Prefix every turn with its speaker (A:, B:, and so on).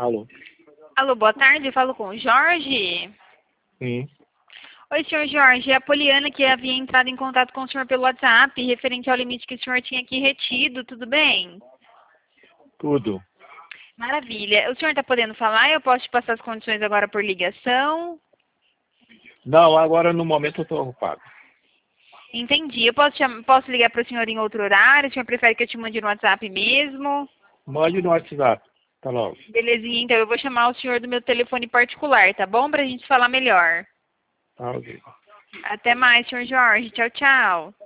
A: Alô?
B: Alô, boa tarde, eu falo com o Jorge.
A: Sim,
B: Oi, senhor Jorge, é a Poliana que havia entrado em contato com o senhor pelo WhatsApp, referente ao limite que o senhor tinha aqui retido, tudo bem?
A: tudo.
B: Maravilha. O senhor está podendo falar? Eu posso te passar as condições agora por ligação?
A: Não, agora no momento eu estou ocupado.
B: Entendi. Eu posso ligar para o senhor em outro horário? O senhor prefere que eu te mande no WhatsApp mesmo?
A: Mande no WhatsApp. Tá logo.
B: Belezinha, então eu vou chamar o senhor do meu telefone particular, tá bom? Pra gente falar melhor.
A: Tá ok.
B: Até mais, senhor Jorge. Tchau, tchau.